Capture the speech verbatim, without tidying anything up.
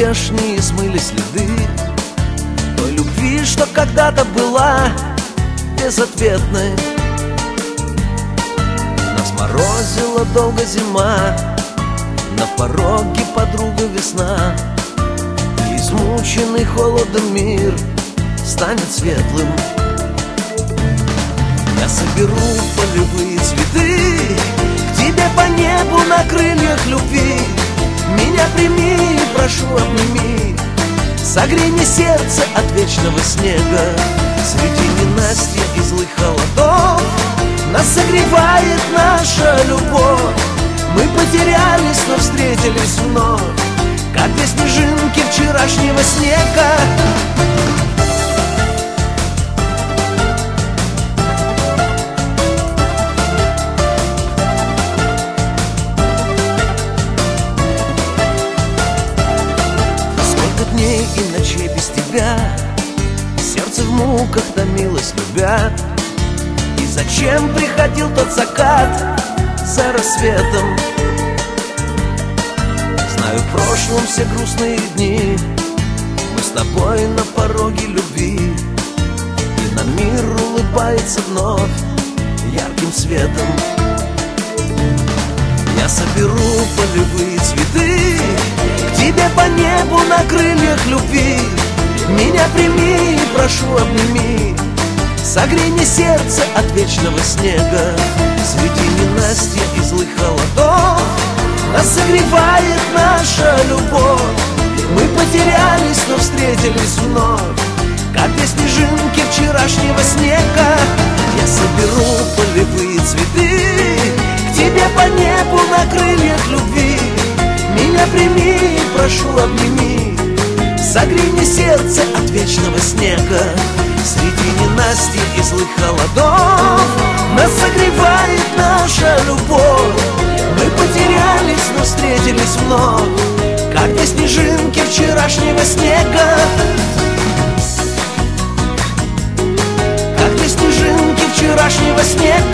здешние смыли следы той любви, что когда-то была безответной. Нас морозила долго зима, на пороге подруга весна, и измученный холодом мир станет светлым. Я соберу полевые цветы к тебе по небу на крыльях любви. Меня прими, прошу, обними, согрей мне сердце от вечного снега. Среди ненастья и злых холодов нас согревает наша любовь. Мы потерялись, но встретились вновь, как две снежинки вчерашнего снега. Сколько дней и ночей без тебя, сердце в муках томилось, любя. И зачем приходил тот закат за рассветом? Знаю, в прошлом все грустные дни мы с тобой на пороге любви, и на мир улыбается вновь ярким светом. Я соберу полевые цветы к тебе по небу на крыльях любви. Меня прими, прошу, обними, согрей мне сердце от вечного снега. Среди ненастья и злых холодов нас согревает наша любовь. Мы потерялись, но встретились вновь, как две снежинки вчерашнего снега. Я соберу полевые цветы к тебе по небу на крыльях любви. Меня прими, прошу, обними, согрей мне сердце от вечного снега. Среди ненастья и злых холодов нас согревает наша любовь. Мы потерялись, но встретились вновь, как две снежинки вчерашнего снега. Как две снежинки вчерашнего снега.